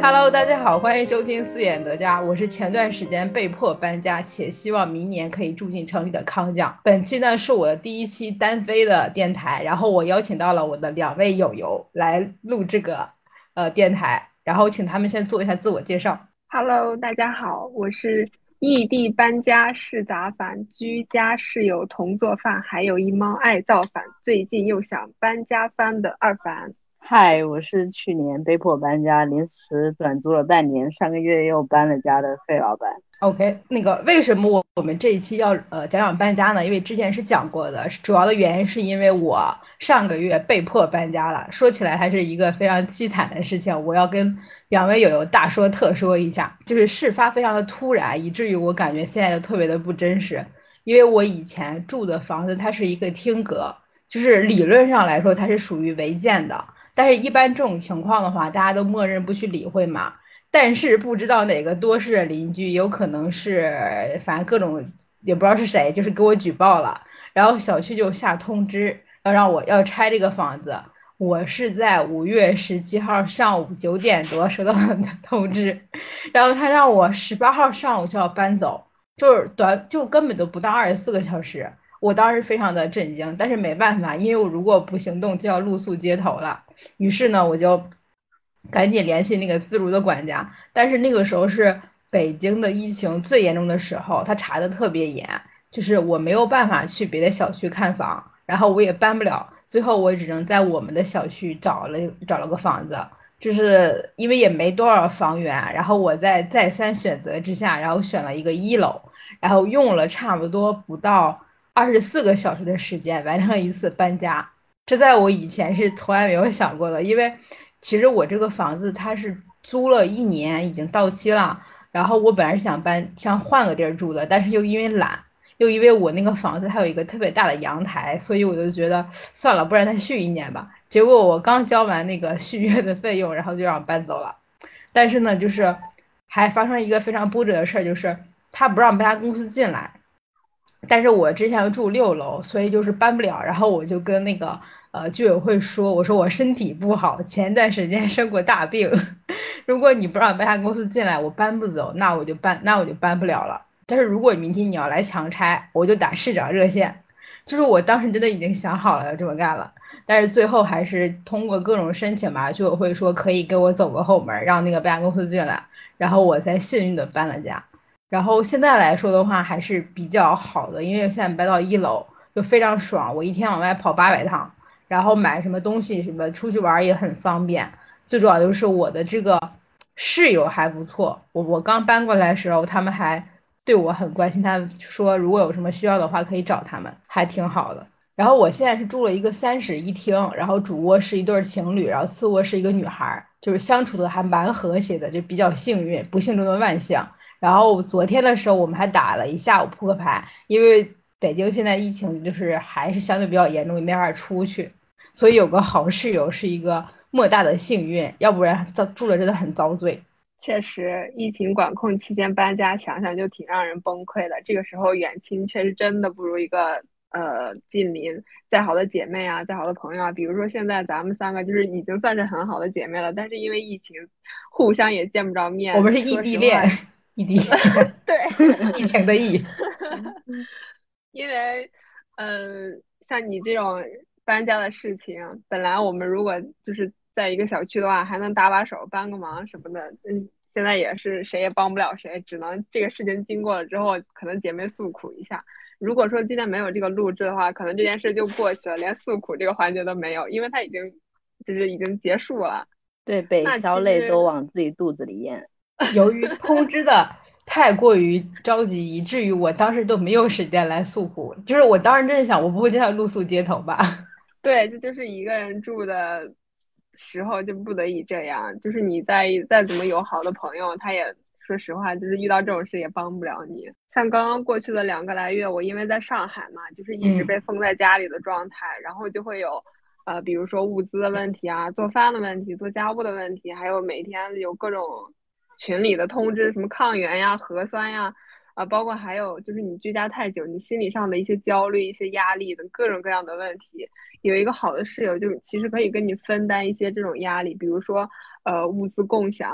Hello，大家好，欢迎收听四眼得家，我是前段时间被迫搬家，且希望明年可以住进城里的康酱。本期呢是我的第一期单飞的电台，然后我邀请到了我的两位友友来录这个电台，然后请他们先做一下自我介绍。 Hello，大家好，我是异地搬家是杂烦，居家室友同做饭，还有一猫爱造反，最近又想搬家翻的二凡。 嗨，我是去年被迫搬家，临时短租了半年，上个月又搬了家的费老板。 OK，那个为什么我们这一期要讲讲搬家呢？因为之前是讲过的，主要的原因是因为我上个月被迫搬家了，说起来还是一个非常凄惨的事情。我要跟两位友友大说特说一下，就是事发非常的突然，以至于我感觉现在就特别的不真实。因为我以前住的房子它是一个厅阁，就是理论上来说它是属于违建的，但是一般这种情况的话，大家都默认不去理会嘛。但是不知道哪个多事的邻居，有可能是反正各种也不知道是谁，就是给我举报了，然后小区就下通知要让我要拆这个房子。我是在5月17号上午9点多收到的通知，然后他让我18号上午就要搬走，就根本都不到24个小时。我当时非常的震惊，但是没办法，因为我如果不行动就要露宿街头了。于是呢，我就赶紧联系那个自如的管家，但是那个时候是北京的疫情最严重的时候，他查的特别严，就是我没有办法去别的小区看房，然后我也搬不了，最后我只能在我们的小区找了个房子，就是因为也没多少房源，然后我在再三选择之下，然后选了一个1楼，然后用了差不多不到24个小时的时间完成了一次搬家。这在我以前是从来没有想过的，因为其实我这个房子它是租了1年，已经到期了。然后我本来是想换个地儿住的，但是又因为懒，又因为我那个房子它有一个特别大的阳台，所以我就觉得算了，不然再续1年吧。结果我刚交完那个续约的费用，然后就让我搬走了。但是呢，就是还发生一个非常波折的事儿，就是他不让搬家公司进来。但是我之前住6楼，所以就是搬不了。然后我就跟那个居委会说，我说我身体不好，前段时间生过大病，如果你不让搬家公司进来，我搬不走，那我就搬不了了。但是如果明天你要来强拆，我就打市长热线。就是我当时真的已经想好了要这么干了，但是最后还是通过各种申请吧，居委会说可以给我走个后门，让那个搬家公司进来，然后我才幸运的搬了家。然后现在来说的话还是比较好的，因为现在搬到1楼就非常爽，我一天往外跑800趟，然后买什么东西什么出去玩也很方便。最主要就是我的这个室友还不错，我刚搬过来的时候，他们还对我很关心，他们说如果有什么需要的话可以找他们，还挺好的。然后我现在是住了一个3室1厅，然后主卧是一对情侣，然后次卧是一个女孩，就是相处的还蛮和谐的，就比较幸运，不幸中的万幸。然后昨天的时候，我们还打了一下午扑克牌，因为北京现在疫情就是还是相对比较严重，也没法出去，所以有个好室友是一个莫大的幸运，要不然住着真的很遭罪。 确实，疫情管控期间搬家，想想就挺让人崩溃的。这个时候远亲确实真的不如一个近邻。再好的姐妹啊，再好的朋友啊，比如说现在咱们三个就是已经算是很好的姐妹了，但是因为疫情，互相也见不着面。 我们是异说实话， 地恋，异地恋， 对， 疫情的疫。 因为，像你这种搬家的事情，本来我们如果就是在一个小区的话，还能搭把手、帮个忙什么的。现在也是谁也帮不了谁，只能这个事情经过了之后，可能姐妹诉苦一下。如果说今天没有这个录制的话，可能这件事就过去了，连诉苦这个环节都没有，因为它已经结束了。 对，北那漂泪都其实往自己肚子里咽。 由于通知的太过于着急，以至于我当时都没有时间来诉苦。就是我当时真的想，我不会这样露宿街头吧？ 对，这就是一个人住的时候就不得已这样。就是你再怎么有好的朋友，他也说实话，就是遇到这种事也帮不了你。像刚刚过去的2个来月，我因为在上海嘛，就是一直嗯。 被封在家里的状态，然后就会有比如说物资的问题啊，做饭的问题，做家务的问题，还有每天有各种群里的通知，什么抗原呀、核酸呀。包括还有就是你居家太久，你心理上的一些焦虑、一些压力等各种各样的问题，有一个好的室友，就其实可以跟你分担一些这种压力，比如说物资共享，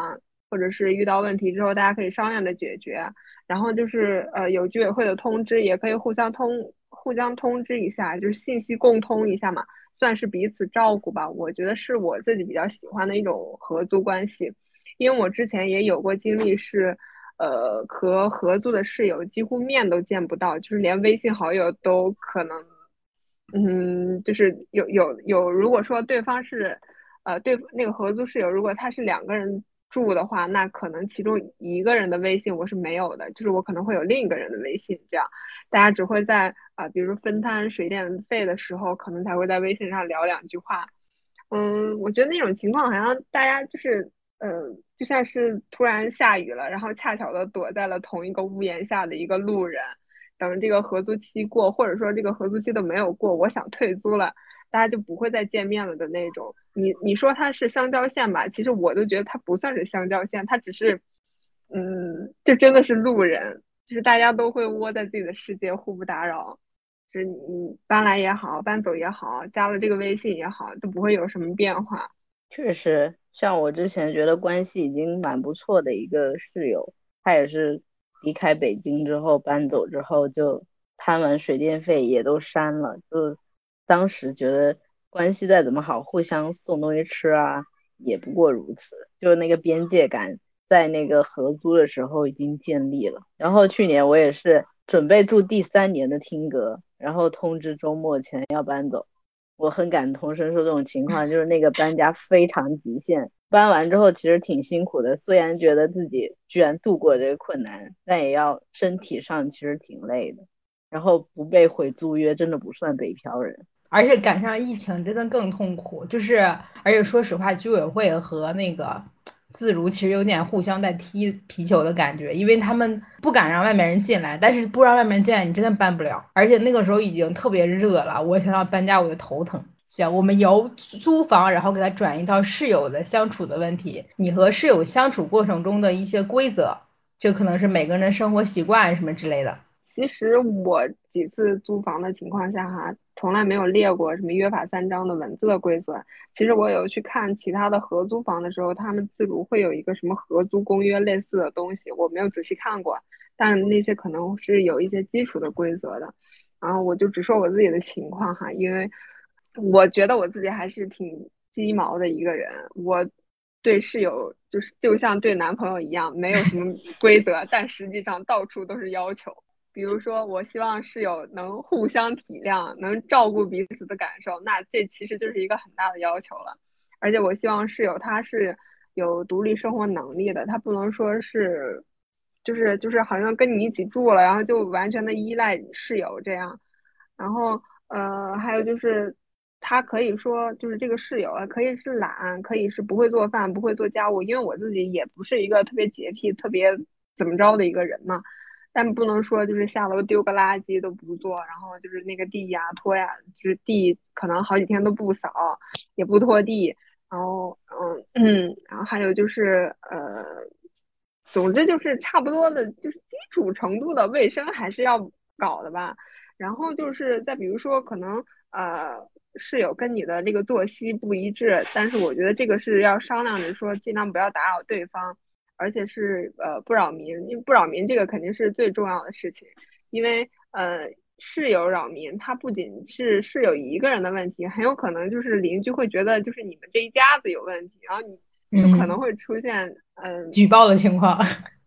或者是遇到问题之后大家可以商量着解决。然后就是有居委会的通知，也可以互相通知一下，就是信息共通一下嘛，算是彼此照顾吧。我觉得是我自己比较喜欢的一种合租关系，因为我之前也有过经历是，和合租的室友几乎面都见不到，就是连微信好友都可能，就是有，如果说对方是，对那个合租室友，如果他是两个人住的话，那可能其中一个人的微信我是没有的，就是我可能会有另一个人的微信，这样大家只会在比如说分摊水电费的时候，可能才会在微信上聊两句话。我觉得那种情况好像大家就是，就像是突然下雨了，然后恰巧的躲在了同一个屋檐下的一个路人，等这个合租期过，或者说这个合租期都没有过，我想退租了，大家就不会再见面了的那种。你说它是相交线吧，其实我都觉得它不算是相交线，它只是，就真的是路人，就是大家都会窝在自己的世界，互不打扰。就是你搬来也好，搬走也好，加了这个微信也好，都不会有什么变化。 确实，像我之前觉得关系已经蛮不错的一个室友，他也是离开北京之后搬走之后就摊完水电费也都删了，就当时觉得关系再怎么好，互相送东西吃啊，也不过如此，就那个边界感在那个合租的时候已经建立了。然后去年我也是准备住第3年的厅阁，然后通知周末前要搬走。我很感同身受这种情况，就是那个搬家非常极限，搬完之后其实挺辛苦的，虽然觉得自己居然度过这个困难，但也要身体上其实挺累的。然后不被毁租约真的不算北漂人。 而且赶上疫情真的更痛苦，就是而且说实话，居委会和那个自如其实有点互相在踢皮球的感觉，因为他们不敢让外面人进来，但是不让外面进来，你真的搬不了。而且那个时候已经特别热了，我想要搬家我就头疼。行，我们由租房，然后给它转移到室友的相处的问题。你和室友相处过程中的一些规则，就可能是每个人的生活习惯什么之类的。 其实我几次租房的情况下哈，从来没有列过什么约法三章的文字的规则。其实我有去看其他的合租房的时候，他们自主会有一个什么合租公约类似的东西，我没有仔细看过，但那些可能是有一些基础的规则的。然后我就只说我自己的情况哈，因为我觉得我自己还是挺鸡毛的一个人，我对室友就像对男朋友一样，没有什么规则，但实际上到处都是要求。比如说，我希望室友能互相体谅，能照顾彼此的感受，那这其实就是一个很大的要求了。而且我希望室友他是有独立生活能力的，他不能说是，就是好像跟你一起住了，然后就完全的依赖室友这样。然后还有就是他可以说就是这个室友啊，可以是懒，可以是不会做饭，不会做家务，因为我自己也不是一个特别洁癖、特别怎么着的一个人嘛。但不能说就是下楼丢个垃圾都不做，然后就是那个地呀拖呀，就是地可能好几天都不扫，也不拖地，然后然后还有就是总之就是差不多的，就是基础程度的卫生还是要搞的吧。然后就是再比如说可能室友跟你的这个作息不一致，但是我觉得这个是要商量着说，尽量不要打扰对方。而且是不扰民，因为不扰民这个肯定是最重要的事情，因为室友扰民，他不仅是室友一个人的问题，很有可能就是邻居会觉得就是你们这一家子有问题，然后你就可能会出现举报的情况。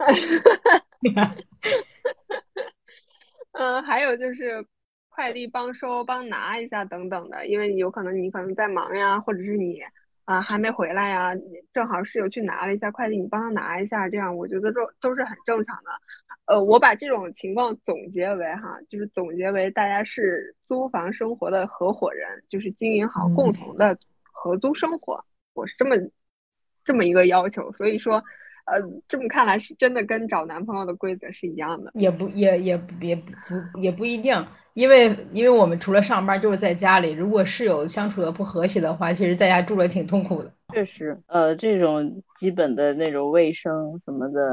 还有就是快递帮收、帮拿一下等等的，因为有可能你可能在忙呀，或者是你还没回来呀，正好室友去拿了一下快递，你帮他拿一下，这样我觉得都是很正常的。我把这种情况总结为哈，就是总结为大家是租房生活的合伙人，就是经营好共同的合租生活，我是这么一个要求。所以说，这么看来是真的跟找男朋友的规则是一样的。 也不一定，因为我们除了上班就是在家里，如果室友相处的不和谐的话，其实在家住着挺痛苦的。 确实，这种基本的那种卫生什么的，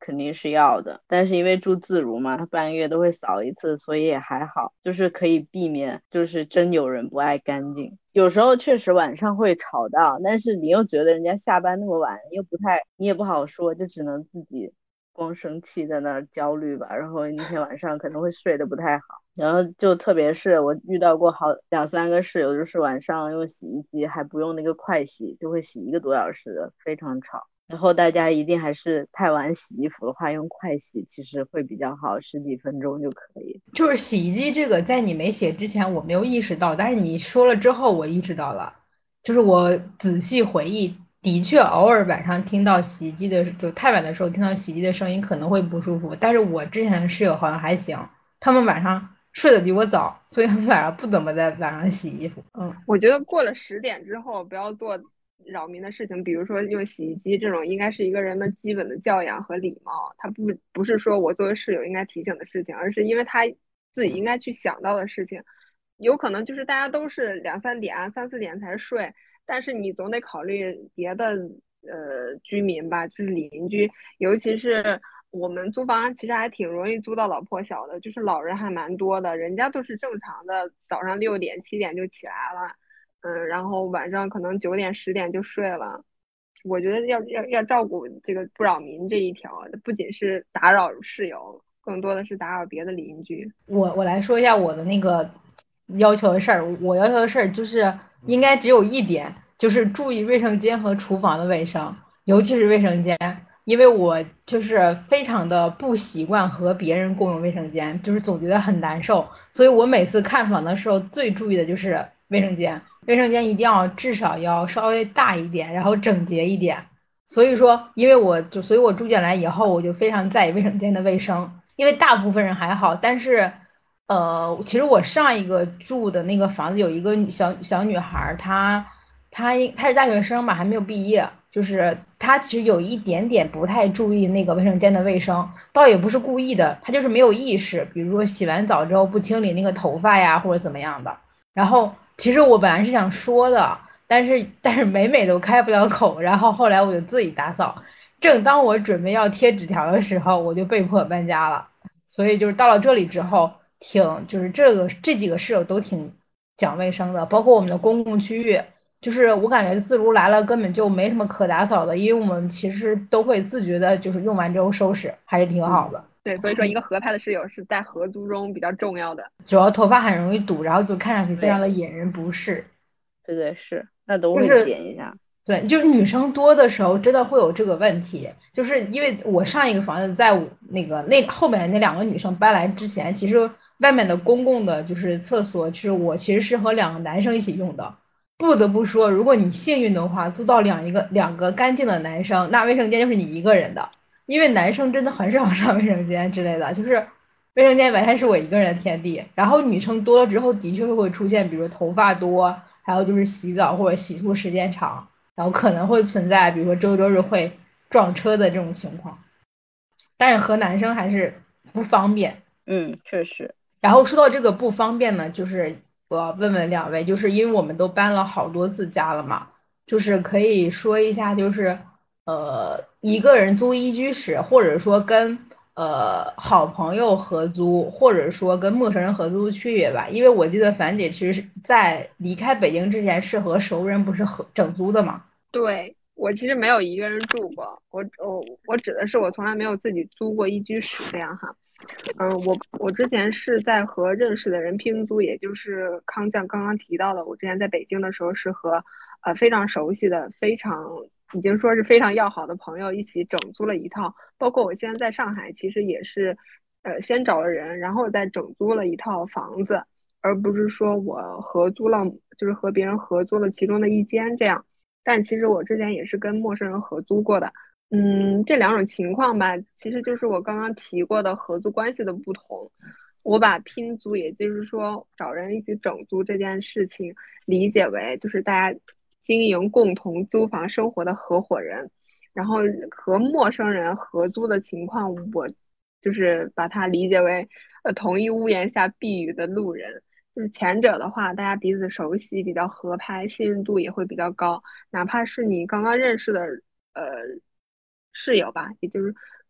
肯定是要的，但是因为住自如嘛，他半个月都会扫一次，所以也还好，就是可以避免，就是真有人不爱干净。有时候确实晚上会吵到，但是你又觉得人家下班那么晚，又不太，你也不好说，就只能自己光生气在那儿焦虑吧，然后那天晚上可能会睡得不太好。然后就特别是我遇到过好两三个室友，就是晚上用洗衣机还不用那个快洗，就会洗1个多小时的，非常吵。然后大家一定还是太晚洗衣服的话，用快洗其实会比较好，十几分钟就可以。 就是洗衣机这个，在你没写之前我没有意识到，但是你说了之后我意识到了。就是我仔细回忆，的确偶尔晚上听到洗衣机的，就太晚的时候听到洗衣机的声音可能会不舒服。但是我之前的室友好像还行，他们晚上睡得比我早，所以他们晚上不怎么在晚上洗衣服。 我觉得过了10点之后，不要做扰民的事情，比如说用洗衣机这种，应该是一个人的基本的教养和礼貌。他不是说我作为室友应该提醒的事情，而是因为他自己应该去想到的事情。有可能就是大家都是2、3点、3、4点才睡，但是你总得考虑别的居民吧，就是邻居，尤其是我们租房其实还挺容易租到老破小的，就是老人还蛮多的，人家都是正常的，早上6点7点就起来了，然后晚上可能9点10点就睡了。我觉得要照顾这个不扰民这一条，不仅是打扰室友，更多的是打扰别的邻居。 我来说一下我的那个要求的事儿，我要求的事儿就是应该只有一点，就是注意卫生间和厨房的卫生，尤其是卫生间，因为我就是非常的不习惯和别人共用卫生间，就是总觉得很难受，所以我每次看房的时候最注意的就是卫生间，卫生间一定要至少要稍微大一点，然后整洁一点。所以说，所以我住进来以后，我就非常在意卫生间的卫生。因为大部分人还好，但是，其实我上一个住的那个房子有一个小女孩她是大学生吧，还没有毕业，就是她其实有一点点不太注意那个卫生间的卫生，倒也不是故意的，她就是没有意识，比如说洗完澡之后不清理那个头发呀，或者怎么样的。然后，其实我本来是想说的，但是每每都开不了口，然后后来我就自己打扫。正当我准备要贴纸条的时候，我就被迫搬家了。所以就是到了这里之后，就是这几个室友都挺讲卫生的，包括我们的公共区域，就是我感觉自如来了根本就没什么可打扫的，因为我们其实都会自觉的，就是用完之后收拾，还是挺好的。 对，所以说一个合拍的室友是在合租中比较重要的。 主要头发很容易堵，然后就看上去非常的对引人不适。 对对是，那都会就是剪一下。 对，就是女生多的时候，真的会有这个问题。就是因为我上一个房子，在我那后面那两个女生搬来之前，其实外面的公共的就是厕所，我其实是和两个男生一起用的。不得不说，如果你幸运的话，租到两个干净的男生，那卫生间就是你一个人的。因为男生真的很少上卫生间之类的，就是卫生间完全是我一个人的天地。然后女生多了之后，的确会出现，比如头发多，还有就是洗澡或者洗漱时间长。然后可能会存在，比如说周六周日会撞车的这种情况，但是和男生还是不方便。 确实。 然后说到这个不方便呢，就是我要问问两位，就是因为我们都搬了好多次家了嘛，就是可以说一下，就是一个人租一居室，或者说跟好朋友合租，或者说跟陌生人合租的区别吧。因为我记得樊姐其实是在离开北京之前是和熟人不是整租的嘛。 对，我其实没有一个人住过，我指的是我从来没有自己租过一居室这样哈。我之前是在和认识的人拼租，也就是康酱刚刚提到的，我之前在北京的时候是和非常熟悉的、已经说是非常要好的朋友一起整租了一套，包括我现在在上海，其实也是先找了人，然后再整租了一套房子，而不是说我合租了，就是和别人合租了其中的一间这样。但其实我之前也是跟陌生人合租过的。这两种情况吧，其实就是我刚刚提过的合租关系的不同。我把拼租，也就是说找人一起整租这件事情，理解为就是大家经营共同租房生活的合伙人。然后和陌生人合租的情况，我就是把它理解为同一屋檐下避雨的路人。就是前者的话，大家彼此熟悉，比较合拍，信任度也会比较高。哪怕是你刚刚认识的呃室友吧，也就是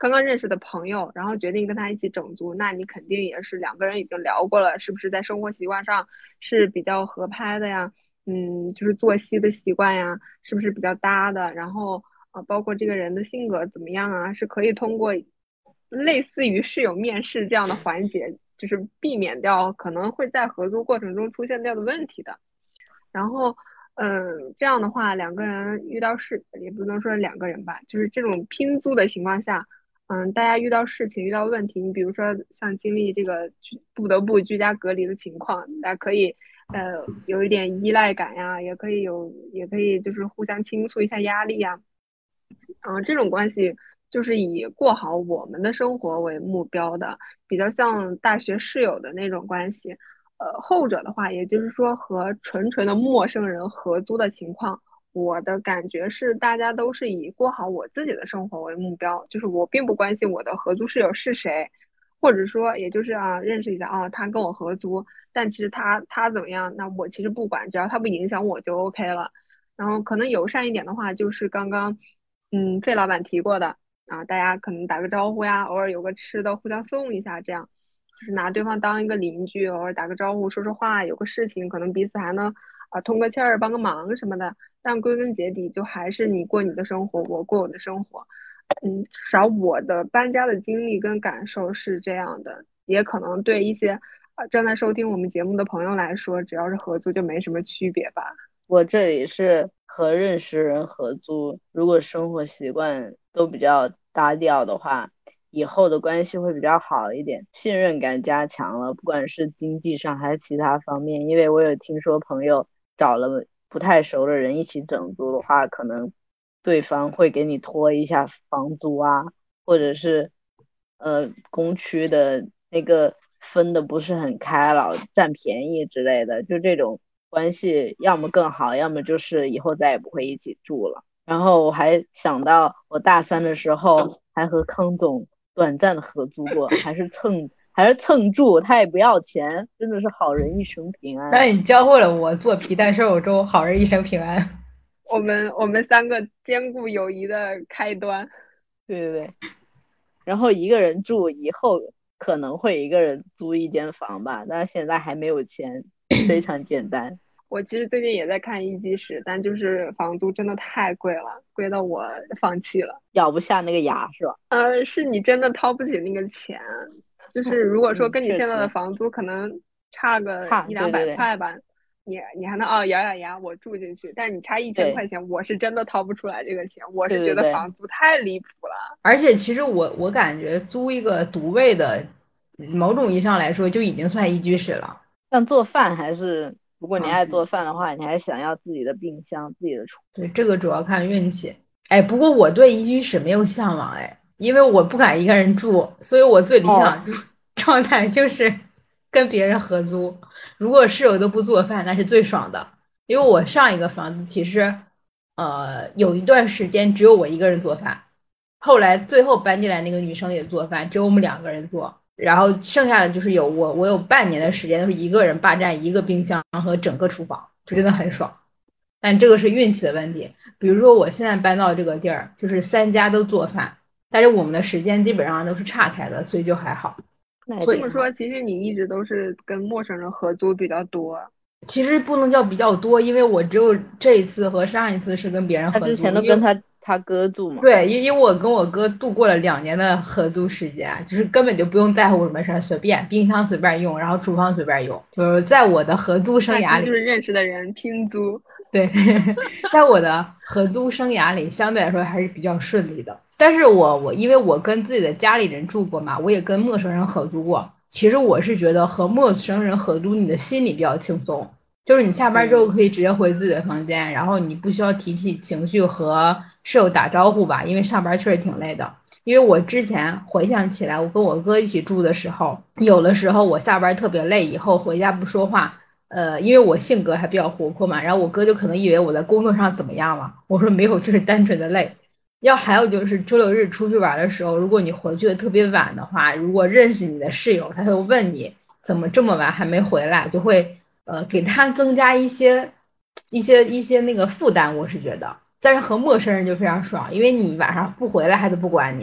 刚刚认识的朋友，然后决定跟他一起整租，那你肯定也是两个人已经聊过了，是不是在生活习惯上是比较合拍的呀？就是作息的习惯呀，是不是比较搭的？然后包括这个人的性格怎么样啊，是可以通过类似于室友面试这样的环节，就是避免掉可能会在合租过程中出现掉的问题的。然后，这样的话，两个人遇到事，也不能说两个人吧，就是这种拼租的情况下，大家遇到事情、遇到问题，你比如说像经历这个不得不居家隔离的情况，大家可以，有一点依赖感呀，也可以就是互相倾诉一下压力呀，这种关系就是以过好我们的生活为目标的，比较像大学室友的那种关系。后者的话，也就是说和纯纯的陌生人合租的情况，我的感觉是大家都是以过好我自己的生活为目标，就是我并不关心我的合租室友是谁，或者说也就是认识一下他跟我合租，但其实他怎么样，那我其实不管，只要他不影响我就 OK 了。然后可能友善一点的话，就是刚刚费老板提过的大家可能打个招呼呀，偶尔有个吃的互相送一下，这样就是拿对方当一个邻居，偶尔打个招呼说说话，有个事情可能彼此还能通个气儿帮个忙什么的。但归根结底就还是你过你的生活，我过我的生活。至少我的搬家的经历跟感受是这样的，也可能对一些正在收听我们节目的朋友来说，只要是合租就没什么区别吧。 我这里是和认识人合租，如果生活习惯都比较搭调的话，以后的关系会比较好一点，信任感加强了，不管是经济上还是其他方面。因为我有听说朋友找了不太熟的人一起整租的话，可能对方会给你拖一下房租啊，或者是工区的那个分的不是很开了，占便宜之类的，就这种关系要么更好，要么就是以后再也不会一起住了。然后我还想到我大三的时候还和康总短暂的合租过，还是蹭住，他也不要钱，真的是好人一生平安。 那你教会了我做皮蛋瘦肉粥，好人一生平安。 我们三个兼顾友谊的开端。 对对对，然后一个人住以后可能会一个人租一间房吧，但是现在还没有钱，非常简单。 我其实最近也在看一居室，但就是房租真的太贵了，贵到我放弃了。 咬不下那个牙是吧？ 是你真的掏不起那个钱，就是如果说跟你现在的确实房租可能差个一两百对对对块吧，你还能咬咬牙我住进去，但是你差1000块对钱，我是真的掏不出来这个钱，我是觉得对对对， 房租太离谱了。 而且其实我感觉租一个独卫的，某种意义上来说就已经算一居室了。 但做饭还是，如果你爱对做饭的话，你还是想要自己的冰箱、自己的厨。 对，这个主要看运气。哎，不过我对一居室没有向往，哎，因为我不敢一个人住，所以我最理哦， 想状态就是跟别人合租。如果室友都不做饭，那是最爽的。因为我上一个房子其实，有一段时间只有我一个人做饭，后来最后搬进来那个女生也做饭，只有我们两个人做。然后剩下的就是我有半年的时间都是一个人霸占一个冰箱和整个厨房，就真的很爽。但这个是运气的问题。比如说我现在搬到这个地儿，就是三家都做饭，但是我们的时间基本上都是岔开的，所以就还好。 那也所以挺好。 这么说，其实你一直都是跟陌生人合租比较多。 其实不能叫比较多，因为我只有这一次和上一次是跟别人他之前合租， 都跟他哥住嘛。 对，因为我跟我哥度过了2年的合租时间，就是根本就不用在乎什么事儿，随便冰箱随便用，然后厨房随便用，就是在我的合租生那其涯里， 实就是认识的人拼租。 对，在我的合租生涯里，相对来说还是比较顺利的。但是我因为我跟自己的家里人住过嘛，我也跟陌生人合租过。其实我是觉得和陌生人合租，你的心里比较轻松，就是你下班之后嗯， 可以直接回自己的房间，然后你不需要提起情绪和室友打招呼吧，因为上班确实挺累的。因为我之前回想起来，我跟我哥一起住的时候，有的时候我下班特别累，以后回家不说话。因为我性格还比较活泼嘛，然后我哥就可能以为我在工作上怎么样了，我说没有，就是单纯的累。要还有就是周六日出去玩的时候，如果你回去的特别晚的话，如果认识你的室友，他会问你怎么这么晚还没回来，就会给他增加一些那个负担，我是觉得。但是和陌生人就非常爽，因为你晚上不回来他就不管你。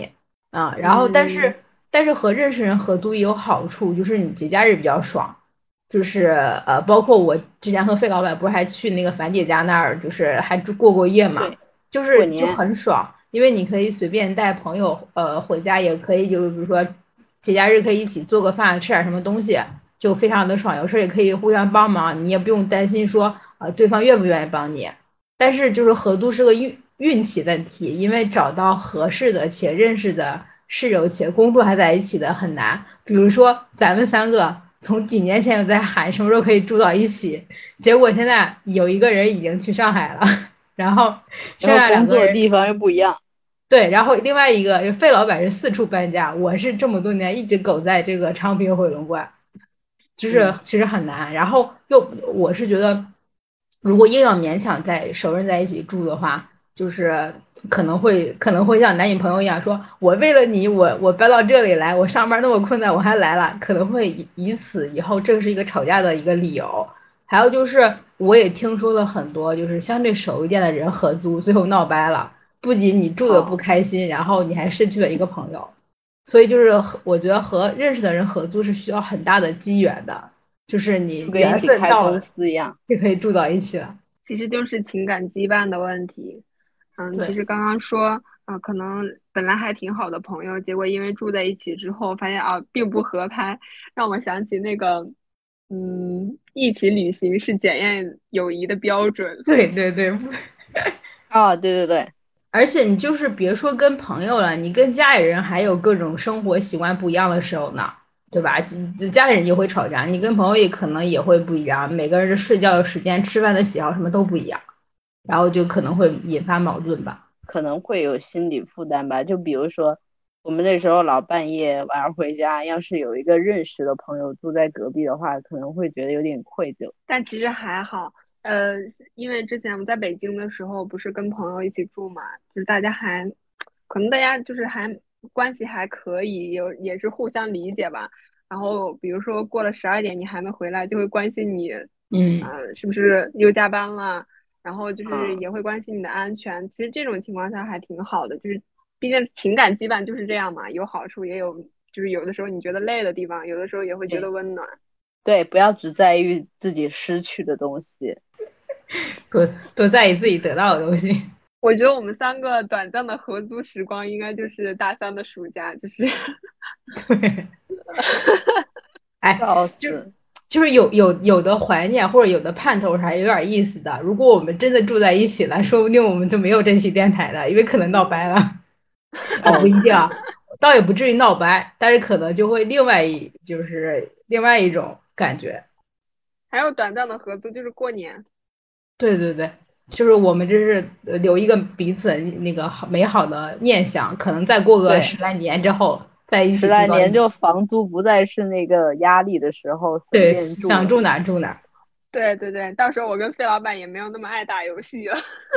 啊，然后嗯， 但是和认识人合租也有好处，就是你节假日比较爽，就是包括我之前和费老板不是还去那个樊姐家那儿，就是还住过夜嘛， 对， 就过年很爽，因为你可以随便带朋友回家，也可以就比如说节假日可以一起做个饭，吃点什么东西，就非常的爽，有事儿也可以互相帮忙，你也不用担心说对方愿不愿意帮你。但是就是合租是个运气问题，因为找到合适的且认识的室友且工作还在一起的很难。比如说咱们三个从几年前就在喊什么时候可以住到一起，结果现在有一个人已经去上海了，然后剩然后工下两个人。 作的地方又不一样。 对，然后另外一个就费老板是四处搬家，我是这么多年一直苟在这个昌平回龙观。就是嗯， 其实很难。然后我是觉得，如果硬要勉强在熟人在一起住的话，就是可能会像男女朋友一样说，我为了你，我搬到这里来，我上班那么困难，我还来了，可能会以此以后这是一个吵架的一个理由。还有就是，我也听说了很多，就是相对熟一点的人合租，最后闹掰了。不仅你住的不哦， 开心，然后你还失去了一个朋友。所以就是我觉得和认识的人合租是需要很大的机缘的，就是你缘就跟一起开公分到了司一样。 就可以住到一起了。 其实就是情感羁绊的问题。其对实刚刚说，可能本来还挺好的朋友，结果因为住在一起之后，发现啊，并不合拍，让我想起那个，一起旅行是检验友谊的标准。 对对对， 哦，对对对， 而且你就是别说跟朋友了，你跟家里人还有各种生活习惯不一样的时候呢，对吧？家里人也会吵架，你跟朋友也可能也会不一样，每个人的睡觉的时间、吃饭的喜好什么都不一样，然后就可能会引发矛盾吧。 可能会有心理负担吧。就比如说，我们那时候老半夜晚上回家，要是有一个认识的朋友住在隔壁的话，可能会觉得有点愧疚。 但其实还好，呃，因为之前我们在北京的时候，不是跟朋友一起住嘛，就是可能大家就是还关系还可以，也是互相理解吧。然后比如说过了12点你还没回来，就会关心你， 嗯， 是不是又加班了，然后就是嗯， 也会关心你的安全。其实这种情况下还挺好的，就是毕竟情感羁绊就是这样嘛，有好处也有，就是有的时候你觉得累的地方，有的时候也会觉得对温暖。 对，不要只在意自己失去的东西。 多在意自己得到的东西。 我觉得我们三个短暂的合租时光，应该就是大三的暑假，就是对，哎，就笑死。 就是有的怀念或者有的盼头是还有点意思的。如果我们真的住在一起了，说不定我们就没有这期电台了，因为可能闹掰了。啊，不笑死。 一定啊，倒也不至于闹掰，但是可能就会就是另外一种感觉。 还有短暂的合租，就是过年。 对对对，就是我们这是留一个彼此那个美好的念想，可能再过个对， 十来年之后在一起住十来到一起。 年就房租不再是那个压力的时候，随对， 便住了。 想住哪儿住哪儿。 对对对，到时候我跟费老板也没有那么爱打游戏了。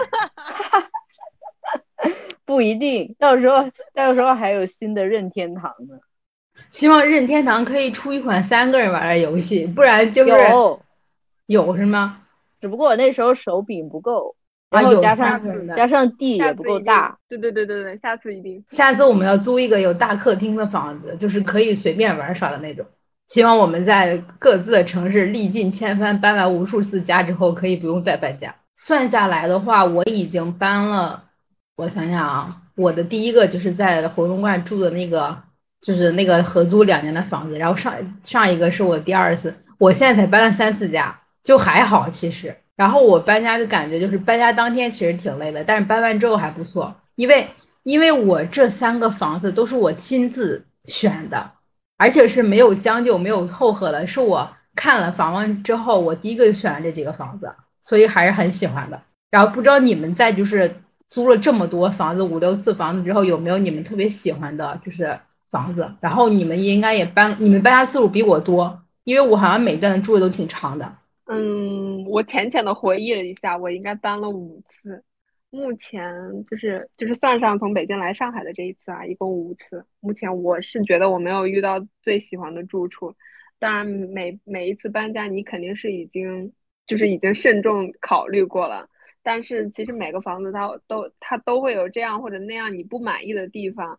不一定，到时候还有新的任天堂呢。 希望任天堂可以出一款3个人玩的游戏，不然就是有， 有是吗？ 只不过我那时候手柄不够， 啊， 然后有加上三个人的。 地也下不次一定， 够大。 对对对对对，下次一定。 下次我们要租一个有大客厅的房子，就是可以随便玩耍的那种。希望我们在各自的城市历尽千帆，搬完无数次家之后，可以不用再搬家。算下来的话，我已经搬了。我想想啊，我的第一个就是在回龙观住的那个，就是那个合租2年的房子，然后上一个是我第二次，我现在才搬了3、4家，就还好其实。然后我搬家的感觉就是搬家当天其实挺累的，但是搬完之后还不错，因为我这3个房子都是我亲自选的，而且是没有将就、没有凑合的，是我看了房完之后，我第一个就选了这几个房子，所以还是很喜欢的。然后不知道你们在就是租了这么多房子5、6次房子之后，有没有你们特别喜欢的，就是房子？然后你们应该也你们搬家次数比我多，因为我好像每段住的都挺长的。 我浅浅的回忆了一下，我应该搬了5次，目前就是算上从北京来上海的这一次啊，一共5次。目前我是觉得我没有遇到最喜欢的住处，当然每一次搬家你肯定是已经慎重考虑过了，但是其实每个房子它都会有这样或者那样你不满意的地方。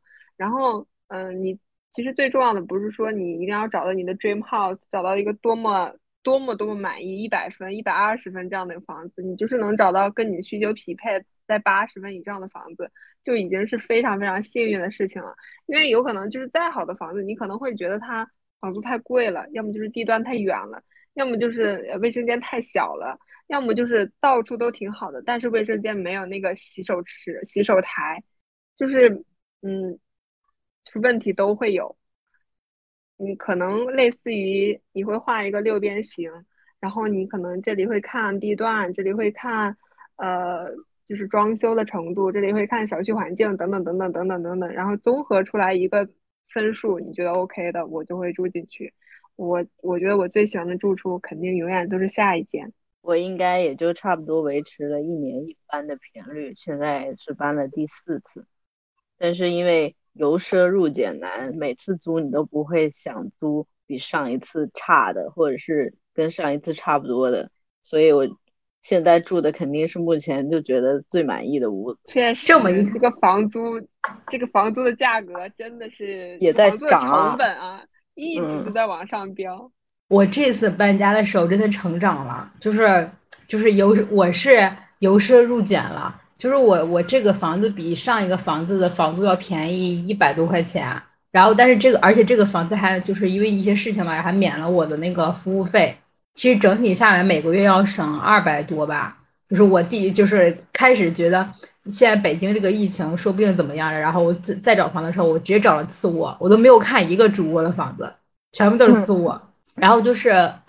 然后你其实最重要的不是说你一定要找到你的 dream house，找到一个多么满意100分、120分这样的房子，你就是能找到跟你需求匹配在80分以上的房子，就已经是非常非常幸运的事情了。因为有可能就是再好的房子，你可能会觉得它房租太贵了，要么就是地段太远了，要么就是卫生间太小了，要么就是到处都挺好的，但是卫生间没有那个洗手池、洗手台，就是就是问题都会有。你可能类似于你会画一个6边形，然后你可能这里会看地段，这里会看呃就是装修的程度，这里会看小区环境等等等等等等等等，然后综合出来一个分数，你觉得 OK 的，我就会住进去。我觉得我最喜欢的住处肯定永远都是下一间。 我应该也就差不多维持了1年一搬的频率，现在是搬了第4次。但是因为由奢入俭难，每次租你都不会想租比上一次差的，或者是跟上一次差不多的，所以我现在住的肯定是目前就觉得最满意的屋子。 确这么一实，这个房租的价格真的是也在房租的成涨啊。 本啊，一直都在往上飙。 我这次搬家的时候真的成长了，我是由奢入俭了，就是我这个房子比上一个房子的房租要便宜100多块钱，然后但是而且这个房子还就是因为一些事情嘛，还免了我的那个服务费，其实整体下来每个月要省200多吧。就是就是开始觉得现在北京这个疫情说不定怎么样了，然后我再找房的时候，我直接找了次卧，我都没有看一个主卧的房子，全部都是次卧。然后就是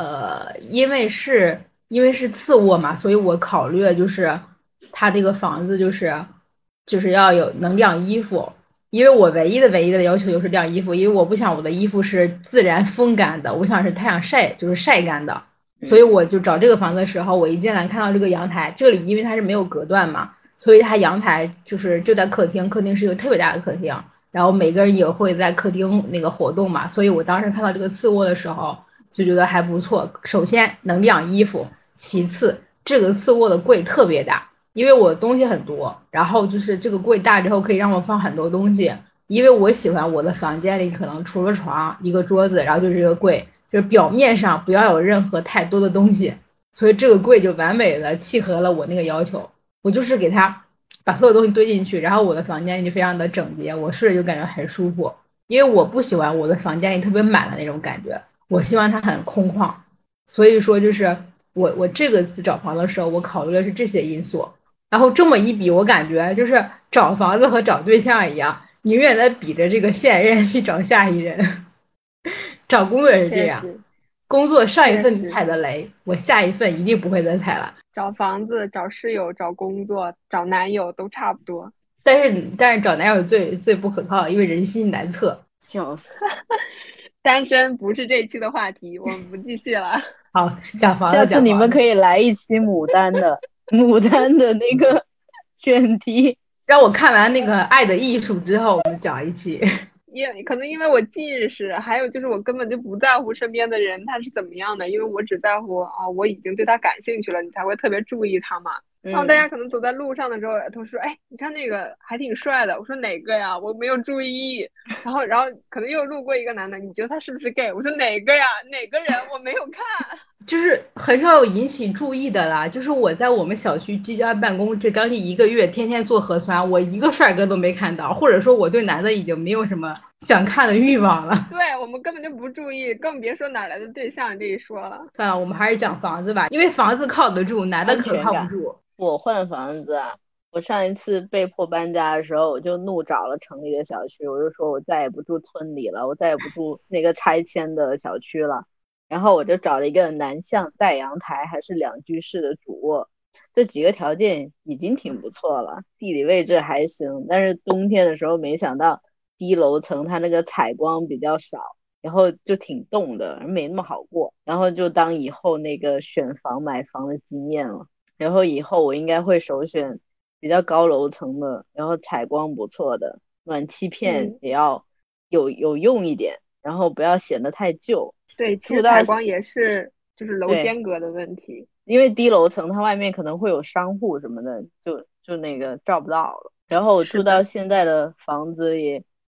因为是次卧嘛，所以我考虑了就是他这个房子就是要能晾衣服，因为我唯一的要求就是晾衣服，因为我不想我的衣服是自然风干的，我想是太阳就是晒干的，所以我就找这个房子的时候，我一进来看到这个阳台，这里因为它是没有隔断嘛，所以它阳台就在客厅，客厅是一个特别大的客厅。然后每个人也会在客厅那个活动嘛，所以我当时看到这个次卧的时候就觉得还不错。首先能晾衣服，其次这个次卧的柜特别大，因为我东西很多，然后就是这个柜大之后可以让我放很多东西，因为我喜欢我的房间里可能除了床一个桌子，然后就是这个柜，就是表面上不要有任何太多的东西，所以这个柜就完美的契合了我那个要求。我就是给它把所有东西堆进去，然后我的房间就非常的整洁，我睡着就感觉很舒服。因为我不喜欢我的房间里特别满的那种感觉，我希望它很空旷。所以说，就是我这个次找房的时候，我考虑的是这些因素。然后这么一比，我感觉就是找房子和找对象一样，你永远在比着这个现任去找下一任。找工作也是这样， 确实， 工作上一份确实， 踩的雷，我下一份一定不会再踩了。 找房子、找室友、找工作、找男友都差不多。 但是找男友最不可靠，因为人心难测。 笑死！ 单身不是这一期的话题，我们不继续了。 好，讲房子， 下次讲房子， 你们可以来一期牡丹的那个选题。 让我看完那个《爱的艺术》之后，我们讲一期。 可能因为我近视，还有就是我根本就不在乎身边的人他是怎么样的，因为我只在乎啊，我已经对他感兴趣了，你才会特别注意他嘛。然后大家可能走在路上的时候，同事说：“哎，你看那个还挺帅的。”我说：“哪个呀？我没有注意。”然后可能又路过一个男的，你觉得他是不是 gay？我说：“哪个呀？哪个人？我没有看。” 就是很少有引起注意的啦。就是我在我们小区居家办公这将近1个月，天天做核酸，我一个帅哥都没看到，或者说我对男的已经没有什么想看的欲望了。 对，我们根本就不注意，更别说哪来的对象这一说了。 算了，我们还是讲房子吧，因为房子靠得住，男的可安全感。 靠不住。 我换房子啊，我上一次被迫搬家的时候，我就怒找了城里的小区，我就说我再也不住村里了，我再也不住那个拆迁的小区了。然后我就找了一个南向带阳台，还是2居室的主卧，这几个条件已经挺不错了，地理位置还行，但是冬天的时候没想到低楼层它那个采光比较少，然后就挺冻的，没那么好过，然后就当以后那个选房买房的经验了。然后以后我应该会首选比较高楼层的，然后采光不错的，暖气片嗯， 也要有用一点，然后不要显得太旧。 对，其住到实采光也是就是楼对， 间隔的问题。 因为低楼层它外面可能会有商户什么的，就那个照不到了。然后我住到是的。 现在的房子也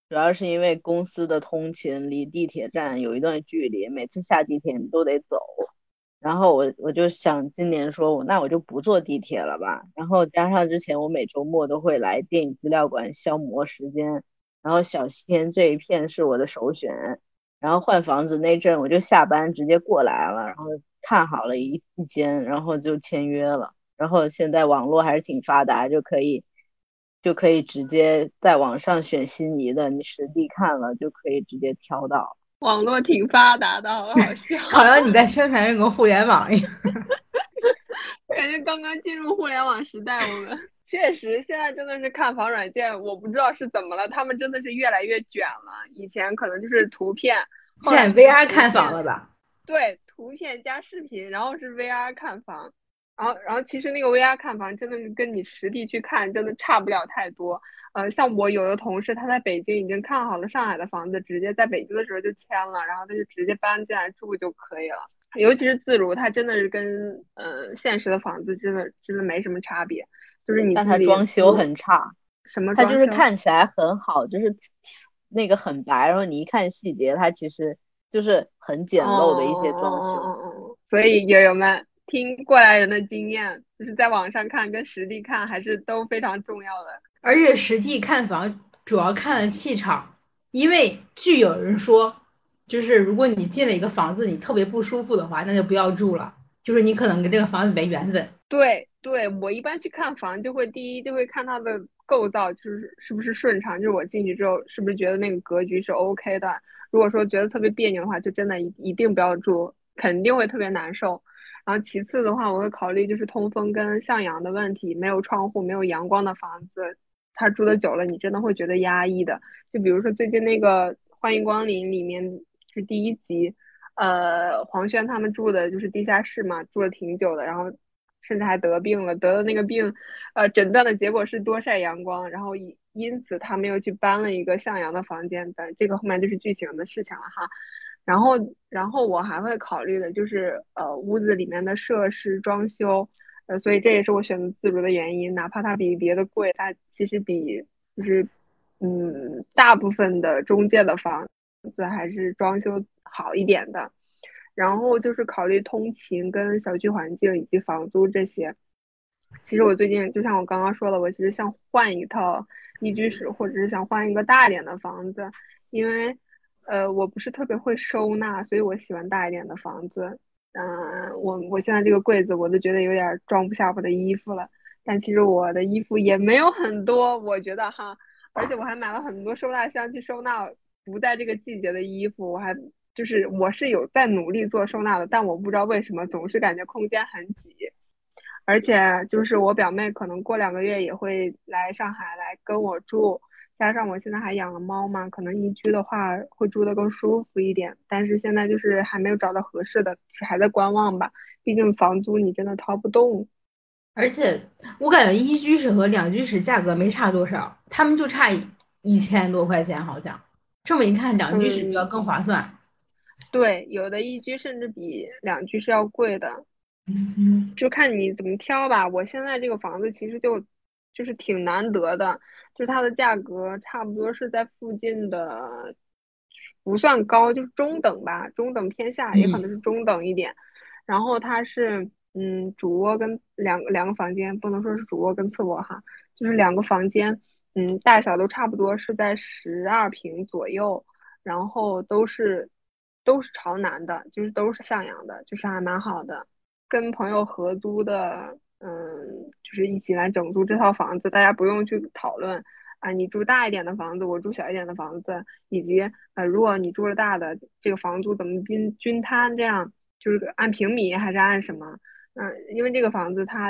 主要是因为公司的通勤离地铁站有一段距离，每次下地铁你都得走。然后我就想今年说，那我就不坐地铁了吧。然后加上之前我每周末都会来电影资料馆消磨时间，然后小西天这一片是我的首选。然后换房子那阵我就下班直接过来了，然后看好了一间，然后就签约了。然后现在网络还是挺发达，就可以直接在网上选心仪的，你实地看了就可以直接挑到。 网络挺发达的，好好笑。 好像你在宣传这个互联网一样。 感觉刚刚进入互联网时代，我们确实现在真的是看房软件，我不知道是怎么了，他们真的是越来越卷了。以前可能就是图片，后现在来就是 VR 看房图片， 了吧？ 对，图片加视频，然后是 VR 看房，然后其实那个 VR 看房真的是跟你实地去看真的差不了太多。像我有的同事他在北京已经看好了上海的房子，直接在北京的时候就签了，然后他就直接搬进来住就可以了。尤其是自如，它真的是跟现实的房子真的没什么差别，就是你但它自己装修很差， 什么它就是装修。 看起来很好，就是那个很白，然后你一看细节，它其实就是很简陋的一些装修。 所以友友们听过来人的经验，就是在网上看跟实地看还是都非常重要的。 而且实地看房主要看的气场，因为据有人说，就是如果你进了一个房子，你特别不舒服的话，那就不要住了，就是你可能跟这个房子没缘分。 对对，我一般去看房就会第一就会看它的构造，就是是不是顺畅，就是我进去之后是不是觉得那个格局是 OK 的。如果说觉得特别别扭的话，就真的一定不要住，肯定会特别难受。然后其次的话，我会考虑就是通风跟向阳的问题，没有窗户、没有阳光的房子，它住的久了，你真的会觉得压抑的。就比如说最近那个《欢迎光临》里面是第一集。黄轩他们住的就是地下室嘛，住了挺久的，然后甚至还得病了，得的那个病，诊断的结果是多晒阳光，然后因此他们又去搬了一个向阳的房间，但这个后面就是剧情的事情了哈。然后我还会考虑的就是屋子里面的设施装修，所以这也是我选择自如的原因，哪怕它比别的贵，它其实比就是大部分的中介的房子还是装修好一点的。然后就是考虑通勤跟小区环境以及房租这些。其实我最近就像我刚刚说的，我其实想换一套一居室，或者是想换一个大一点的房子，因为我不是特别会收纳，所以我喜欢大一点的房子。我现在这个柜子我都觉得有点装不下我的衣服了，但其实我的衣服也没有很多，我觉得哈，而且我还买了很多收纳箱去收纳不在这个季节的衣服，我是有在努力做收纳的，但我不知道为什么总是感觉空间很挤。而且就是我表妹可能过2个月也会来上海来跟我住，加上我现在还养了猫嘛，可能一居的话会住得更舒服一点。但是现在就是还没有找到合适的，就是还在观望吧。毕竟房租你真的掏不动。 而且我感觉一居室和两居室价格没差多少，他们就差1000多块钱，好像这么一看，两居室就要嗯， 更划算。 对，有的一居甚至比2居是要贵的。 嗯， 就看你怎么挑吧。我现在这个房子其实就是挺难得的，就是它的价格差不多是在附近的，不算高，就是中等吧，中等偏下，也可能是中等一点。然后它是主卧跟两个房间，不能说是主卧跟次卧哈，就是2个房间，大小都差不多是在12平左右，然后都是朝南的，就是都是向阳的，就是还蛮好的。跟朋友合租的，就是一起来整租这套房子，大家不用去讨论啊，你住大一点的房子，我住小一点的房子，以及如果你住了大的，这个房租怎么均摊，这样就是按平米还是按什么？因为这个房子它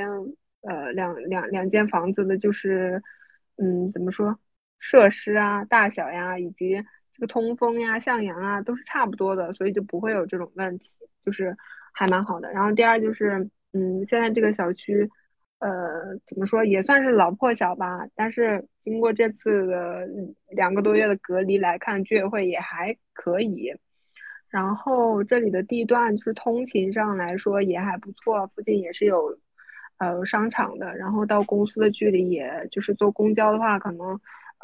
两间房子的，就是怎么说，设施啊、大小呀，以及这个通风呀、向阳啊，都是差不多的，所以就不会有这种问题。就是还蛮好的。然后第二就是，现在这个小区，怎么说也算是老破小吧，但是经过这次的2个多月的隔离来看，居委会也还可以。然后这里的地段就是通勤上来说也还不错，附近也是有商场的，然后到公司的距离也就是坐公交的话，可能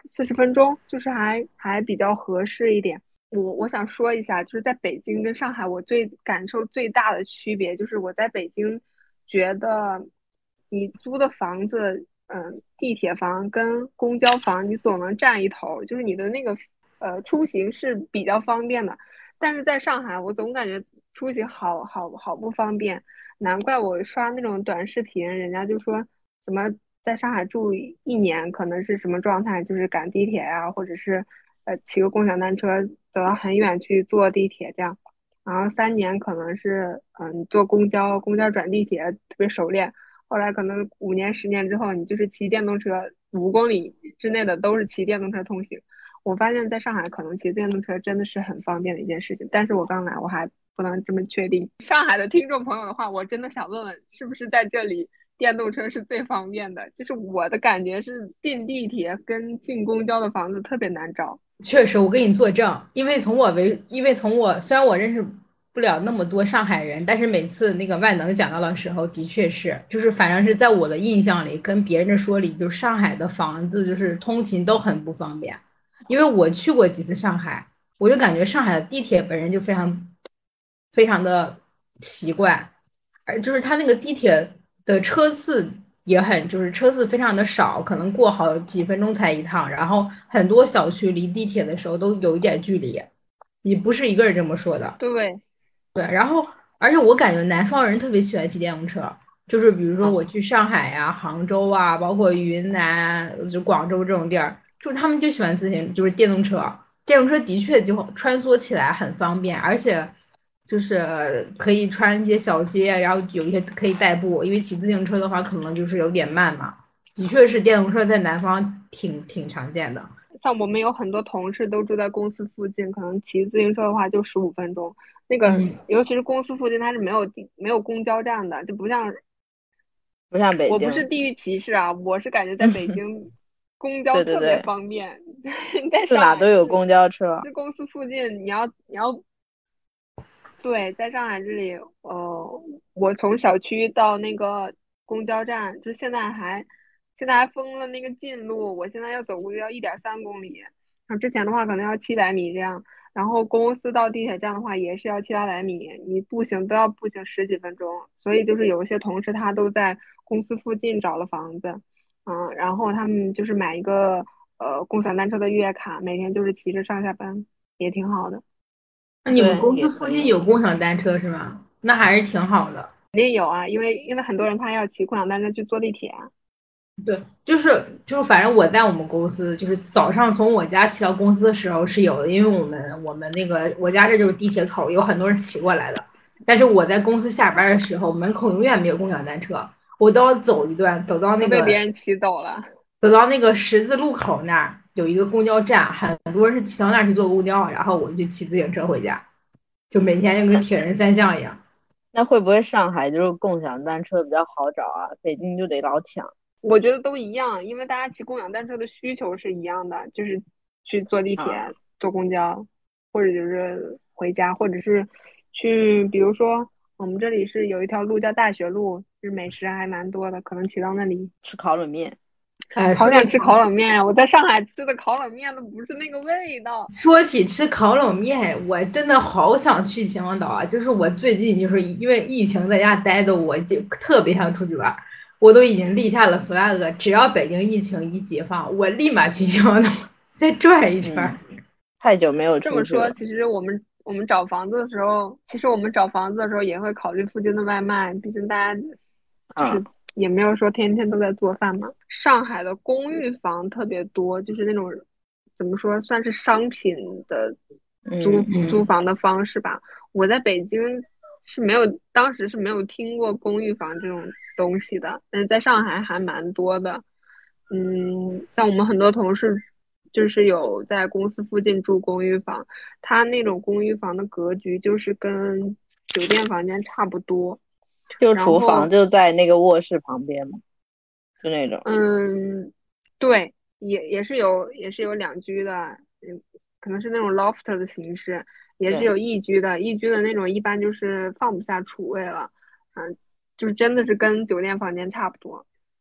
40分钟，就是还比较合适一点。我想说一下，就是在北京跟上海，我感受最大的区别就是我在北京觉得你租的房子，地铁房跟公交房，你总能占一头，就是你的那个出行是比较方便的。但是在上海，我总感觉出行好不方便，难怪我刷那种短视频，人家就说什么在上海住1年可能是什么状态，就是赶地铁呀、或者是骑个共享单车走到很远去坐地铁这样，然后3年可能是你坐公交，公交转地铁特别熟练，后来可能5年10年之后，你就是骑电动车5公里之内的都是骑电动车通行。我发现在上海可能骑电动车真的是很方便的一件事情，但是我刚来我还不能这么确定。上海的听众朋友的话，我真的想问问，是不是在这里电动车是最方便的？就是我的感觉是进地铁跟进公交的房子特别难找。 确实，我给你作证，因为从我虽然我认识不了那么多上海人，但是每次那个万能讲到的时候，的确是，就是反正是在我的印象里，跟别人的说里，就是上海的房子就是通勤都很不方便。因为我去过几次上海，我就感觉上海的地铁本身就非常的奇怪，而就是它那个地铁的车次也很，就是车次非常的少，可能过好几分钟才一趟，然后很多小区离地铁的时候都有一点距离，你不是一个人这么说的。 对， 对，然后而且我感觉南方人特别喜欢骑电动车，就是比如说啊， 我去上海呀、杭州啊，包括云南、就广州这种地儿，就他们就喜欢就是电动车。电动车的确就穿梭起来很方便，而且就是可以穿一些小街，然后有一些可以代步。因为骑自行车的话，可能就是有点慢嘛。的确是电动车在南方挺常见的。 像我们有很多同事都住在公司附近，可能骑自行车的话就15分钟。那个嗯， 尤其是公司附近，它是没有公交站的，就不像不像北我不是京。 地域歧视啊，我是感觉在北京公交特别对对对， 方便，在住上哪都有海就是公交车。 公司附近，你要对，在上海这里，我从小区到那个公交站，就现在还封了那个近路，我现在要走过去要1.3公里，然后之前的话可能要700米这样，然后公司到地铁站的话也是要7、800米，你步行都要步行十几分钟，所以就是有一些同事他都在公司附近找了房子，然后他们就是买一个共享单车的月卡，每天就是骑着上下班，也挺好的。 那你们对， 公司附也可以。 近有共享单车是吗？那还是挺好的。 肯定有啊，因为很多人他要骑共享单车去坐地铁啊。 对，就是，反正我在我们公司，就是早上从我家骑到公司的时候是有的，因为我们那个我家这就是地铁口，有很多人骑过来的。但是我在公司下班的时候，门口永远没有共享单车，我都要走一段， 都被别人骑走了。 走到那个十字路口那儿有一个公交站，很多人是骑到那儿去坐公交，然后我就骑自行车回家，就每天就跟那铁人三项一样。 那会不会上海就是共享单车比较好找啊？北京就得老抢。 我觉得都一样，因为大家骑共享单车的需求是一样的，就是去坐地啊， 铁、坐公交，或者就是回家，或者是去，比如说我们这里是有一条路叫大学路，就是美食还蛮多的，可能骑到那里。 吃烤冷面。 哎， 好想吃烤冷面呀！我在上海吃的烤冷面都不是那个味道。 说起吃烤冷面，我真的好想去秦皇岛啊！就是我最近就是因为疫情在家待的，我就特别想出去玩儿。我都已经立下了 flag，只要北京疫情一解放，我立马去秦皇岛再转一圈儿。 嗯，太久没有这么说， 出去了。 其实我们找房子的时候，其实我们找房子的时候也会考虑附近的外卖，毕竟大家就啊， 是也没有说天天都在做饭嘛。上海的公寓房特别多，就是那种怎么说，算是商品的租嗯， 租嗯， 房的方式吧。我在北京是没有，当时是没有听过公寓房这种东西的，但是在上海还蛮多的。像我们很多同事就是有在公司附近住公寓房，他那种公寓房的格局就是跟酒店房间差不多， 就厨房然后就在那个卧室旁边嘛，就那种。 嗯，对，也是有2居的，可能是那种 loft 的形式，也是对， 有1居的，1居的那种一般就是放不下厨卫了，嗯，就是真的是跟酒店房间差不多。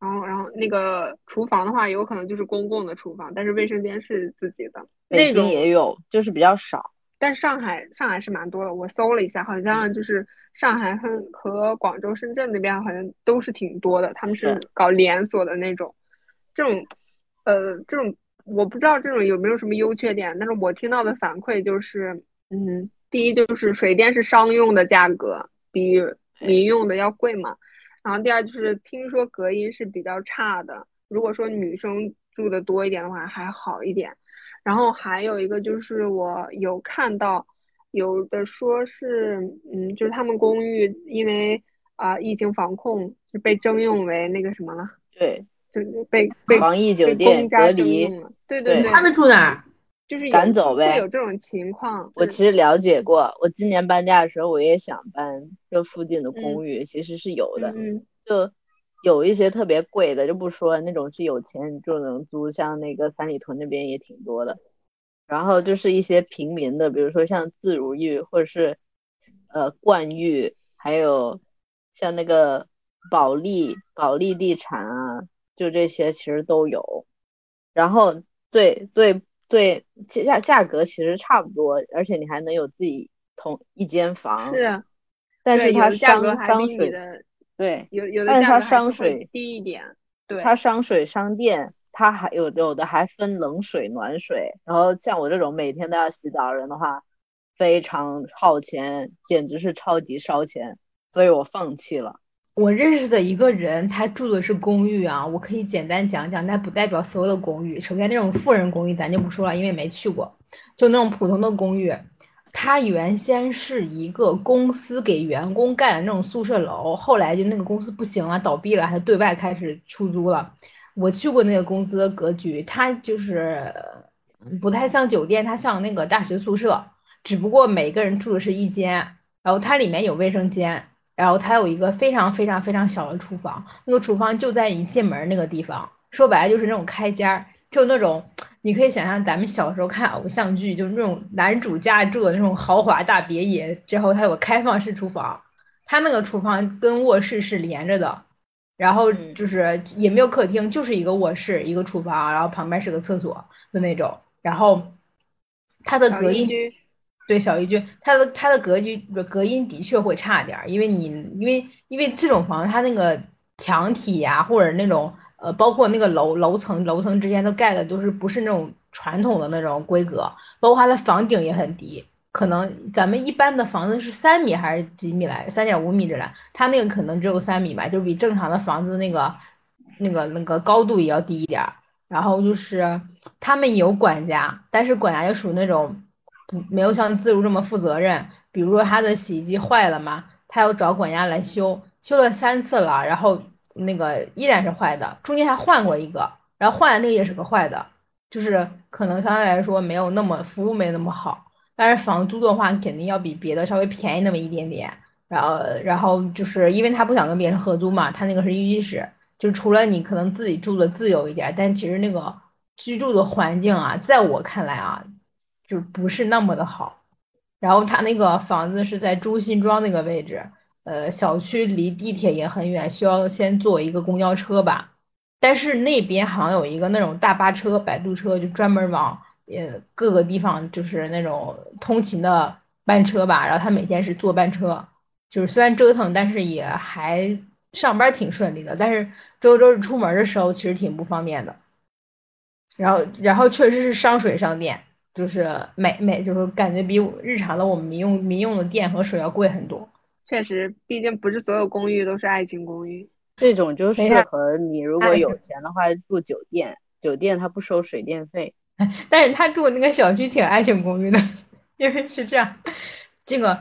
然后那个厨房的话，有可能就是公共的厨房，但是卫生间是自己的北京那种。 也有，就是比较少。 但上海是蛮多的，我搜了一下，好像就是上海和广州、深圳那边好像都是挺多的，他们是， 是搞连锁的那种。这种这种我不知道这种有没有什么优缺点，但是我听到的反馈就是，第一就是水电是商用的价格比对， 民用的要贵嘛，然后第二就是听说隔音是比较差的，如果说女生住的多一点的话还好一点。然后还有一个就是我有看到有的说是，就是他们公寓因为疫情防控就被征用为那个什么了， 对， 就是被防疫酒店公家隔离， 征用了。对对对， 他对， 们住哪儿？ 就是赶走会呗。 有这种情况， 我其实了解过，我今年搬家的时候，我也想搬这附近的嗯公寓，其实是有的， 嗯嗯， 就有一些特别贵的就不说了，那种是有钱就能租，像那个三里屯那边也挺多的。然后就是一些平民的，比如说像自如寓或者是冠寓，还有像那个保利地产啊，就这些其实都有。然后最价格其实差不多，而且你还能有自己同一间房， 是，对，有但是它的价格还商水， 比你的对， 有的但是它价格还是会商水， 低一点，对。 它商水商电，它还有的还分冷水暖水，然后像我这种每天都要洗澡的人的话，非常耗钱，简直是超级烧钱，所以我放弃了。 我认识的一个人，他住的是公寓啊，我可以简单讲讲，但不代表所有的公寓。首先，那种富人公寓咱就不说了，因为没去过。就那种普通的公寓，它原先是一个公司给员工盖的那种宿舍楼，后来就那个公司不行了，倒闭了，还对外开始出租了。我去过那个公司的格局，它就是不太像酒店，它像那个大学宿舍，只不过每个人住的是一间，然后它里面有卫生间。然后它有一个非常非常非常小的厨房，那个厨房就在一进门那个地方，说白了就是那种开间儿，就那种你可以想象咱们小时候看偶像剧，就是那种男主家住的那种豪华大别野，之后它有个开放式厨房，它那个厨房跟卧室是连着的，然后嗯， 就是也没有客厅，就是一个卧室一个厨房，然后旁边是个厕所的那种，然后它的小隔音。 一居， 对，小一句，它的隔音的确会差点儿，因为这种房子它那个墙体呀、或者那种包括那个楼层之间都盖的都是不是那种传统的那种规格，包括它的房顶也很低，可能咱们一般的房子是3米还是几米来，3.5米之类，它那个可能只有3米吧，就比正常的房子那个高度也要低一点儿。然后就是他们有管家，但是管家就属于那种没有像自如这么负责任。比如说他的洗衣机坏了嘛，他要找管家来修，修了3次了，然后那个依然是坏的，中间还换过一个，然后换的那个也是个坏的，就是可能相对来说没有那么服务没那么好，但是房租的话肯定要比别的稍微便宜那么一点点。然后就是因为他不想跟别人合租嘛，他那个是一居室。就除了你可能自己住的自由一点，但其实那个居住的环境啊，在我看来啊，就不是那么的好。然后他那个房子是在中心庄那个位置，小区离地铁也很远，需要先坐一个公交车吧。但是那边好像有一个那种大巴车、摆渡车，就专门往各个地方就是那种通勤的班车吧。然后他每天是坐班车，就是虽然折腾，但是也还上班挺顺利的。但是周日出门的时候其实挺不方便的。然后确实是伤水伤电，就是就是感觉比日常的我们民用的电和水要贵很多。 确实，毕竟不是所有公寓都是爱情公寓。 这种就没啥， 适合你如果有钱的话住酒店，酒店它不收水电费。 但是他住的那个小区挺爱情公寓的，因为是这样，这个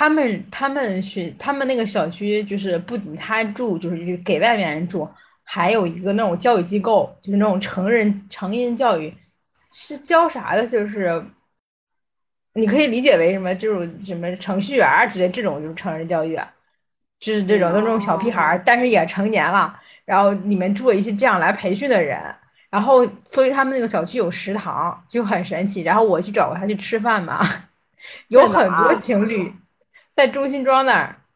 他们那个小区就是不仅他住，就是给外面人住，还有一个那种教育机构，就是那种成人教育，是教啥的？就是你可以理解为什么这种什么程序员儿之类这种就是成人教育啊，就是这种嗯， 就那种小屁孩哦， 儿，但是也成年了，然后里面住了一些这样来培训的人，然后所以他们那个小区有食堂，就很神奇。然后我去找过他去吃饭嘛，有在哪很多儿？ 情侣在中心庄那儿，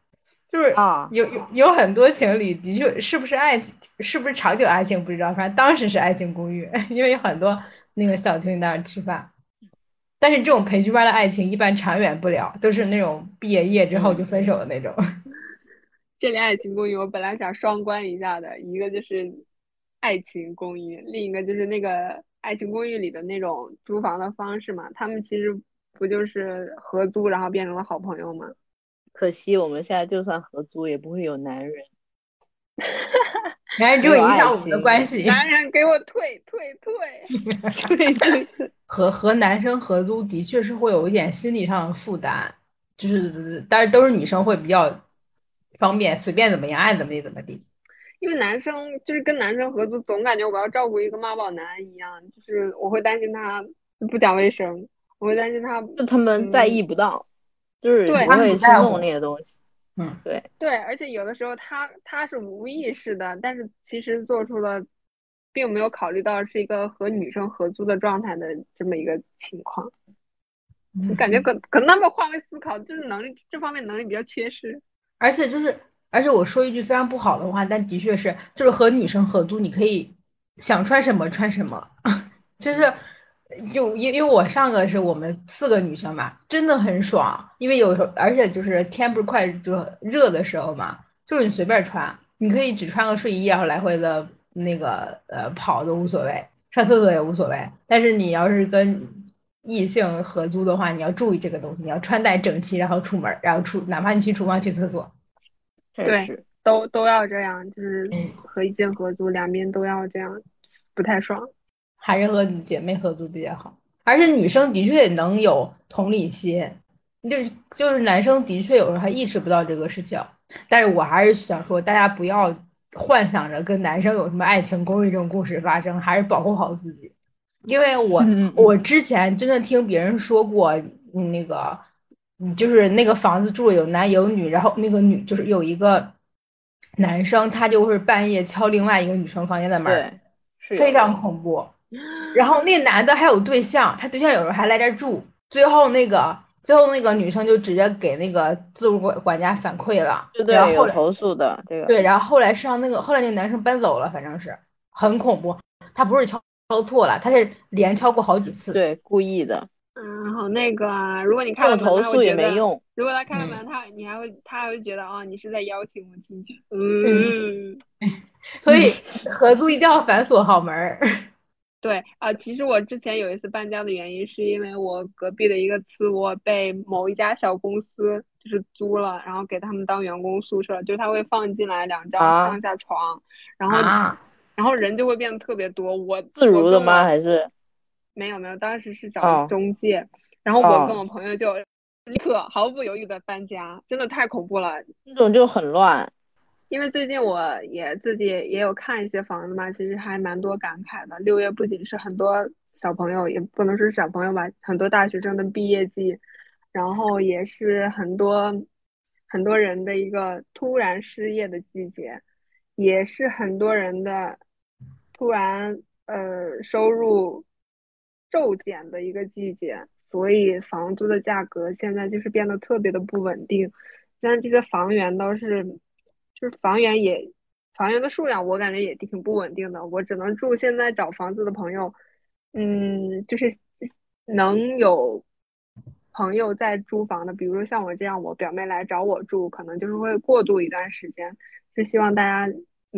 就是啊， 有很多情侣的确是不是爱情，是不是长久爱情不知道，反正当时是爱情公寓，因为有很多那个小情侣在那儿吃饭。但是这种培训班的爱情一般长远不了，都是那种毕业夜之后就分手的那种。 这里爱情公寓我本来想双关一下的，一个就是爱情公寓，另一个就是那个爱情公寓里的那种租房的方式嘛，他们其实不就是合租然后变成了好朋友吗？ 可惜我们现在就算合租也不会有男人， 男人就会没有爱影响我们的关情。 系。 男人给我退退退！ 对对对， 和男生合租的确是会有一点心理上的负担，就是但是都是女生会比较方便，随便怎么样，爱怎么地怎么地。 因为男生就是跟男生合租，总感觉我要照顾一个妈宝男一样，就是我会担心他不讲卫生，我会担心他， 就他们在意不到，就是对不他们不会去弄在乎。 那些东西。 嗯， 对， 对，而且有的时候他是无意识的，但是其实做出了，并没有考虑到是一个和女生合租的状态的这么一个情况。我感觉可能他们换位思考，就是能力这方面能力比较缺失。 而且就是，而且我说一句非常不好的话，但的确是，就是和女生合租，你可以想穿什么穿什么，就是因为我上个是我们4个女生嘛，真的很爽，因为有时候而且就是天不是快就热的时候嘛，就是你随便穿，你可以只穿个睡衣，然后来回的那个跑都无所谓，上厕所也无所谓。但是你要是跟异性合租的话，你要注意这个东西，你要穿戴整齐，然后出门，然后哪怕你去厨房去厕所。 对， 确实。 都要这样，就是嗯， 和一间合租，两边都要这样，不太爽。 还是和姐妹合租比较好。而且女生的确也能有同理心，就是男生的确有时候还意识不到这个事情。但是我还是想说，大家不要幻想着跟男生有什么爱情公寓这种故事发生，还是保护好自己。因为我之前真的听别人说过，那个就是那个房子住了有男有女，然后那个女就是有一个男生，他就是半夜敲另外一个女生房间的门儿， 对，是非常有的。 恐怖。然后那男的还有对象，他对象有时候还来这儿住。最后那个女生就直接给那个自助管家反馈了， 对对， 然后后来有投诉的这个。 对，然后后来那个男生搬走了，反正是很恐怖。他不是敲错了，他是连敲过好几次。 对，故意的。 然后那个啊如果你开这种了门，他会投诉也觉得， 没用。 如果他开了嗯门，他还会觉得，哦，你是在邀请我进去。 嗯， 嗯， 所以合租一定要反锁好门儿。 对啊，其实我之前有一次搬家的原因，是因为我隔壁的一个次窝被某一家小公司就是租了，然后给他们当员工宿舍，就是他会放进来2张啊， 上下床，然后啊人就会变得特别多。我自如的吗？ 我跟我还是没有没有，当时是找的哦中介，然后我跟哦， 我朋友就立刻毫不犹豫的搬家，真的太恐怖了。 那种就很乱。 因为最近我也自己也有看一些房子嘛，其实还蛮多感慨的。6月不仅是很多小朋友，也不能说是小朋友吧，很多大学生的毕业季，然后也是很多人的一个突然失业的季节，也是很多人的突然收入骤减的一个季节，所以房租的价格现在就是变得特别的不稳定。像这些房源都是，就是房源的数量，我感觉也挺不稳定的。我只能祝现在找房子的朋友，就是能有朋友在租房的，比如说像我这样，我表妹来找我住，可能就是会过渡一段时间，就希望大家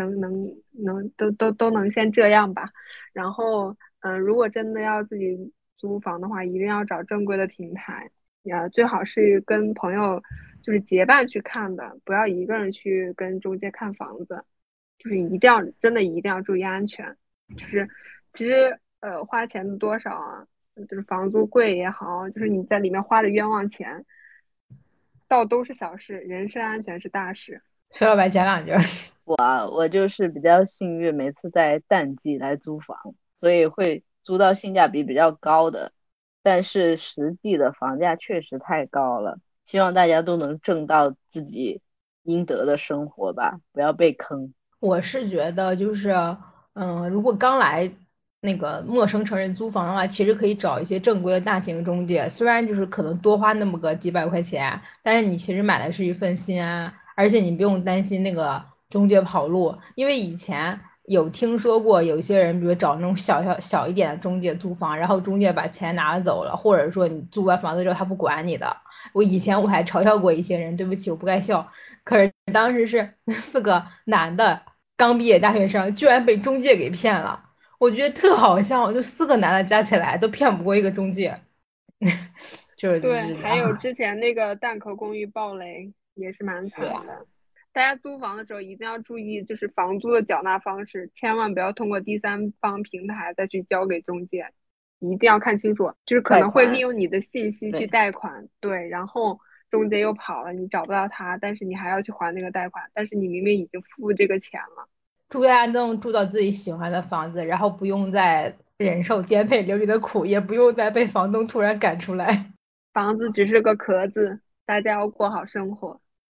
都能先这样吧。然后，如果真的要自己租房的话，一定要找正规的平台。最好是跟朋友就是结伴去看的，不要一个人去跟中介看房子，就是真的一定要注意安全。就是其实花钱多少啊，就是房租贵也好，就是你在里面花的冤枉钱，倒都是小事，人身安全是大事。 薛老板讲两句。 我就是比较幸运，每次在淡季来租房，所以会租到性价比比较高的，但是实际的房价确实太高了。希望大家都能挣到自己应得的生活吧，不要被坑。 我是觉得就是，如果刚来那个陌生城市租房的话，其实可以找一些正规的大型中介，虽然就是可能多花那么个几百块钱，但是你其实买的是一份心安， 而且你不用担心那个中介跑路，因为以前有听说过有些人，比如找那种小一点的中介租房，然后中介把钱拿走了，或者说你租完房子之后他不管你的。以前我还嘲笑过一些人，对不起，我不该笑。可是当时是四个男的刚毕业大学生，居然被中介给骗了，我觉得特好笑，就四个男的加起来都骗不过一个中介。就是就对， 是还有之前那个蛋壳公寓暴雷也是蛮对啊， 惨的。大家租房的时候一定要注意，就是房租的缴纳方式，千万不要通过第三方平台再去交给中介，一定要看清楚，就是可能会利贷款， 用你的信息去对， 贷款，对，然后中介又跑了，你找不到他，但是你还要去还那个贷款，但是你明明已经付这个钱了。 祝大家都能住到自己喜欢的房子，然后不用再忍受颠沛流离的苦，也不用再被房东突然赶出来。 房子只是个壳子，大家要过好生活。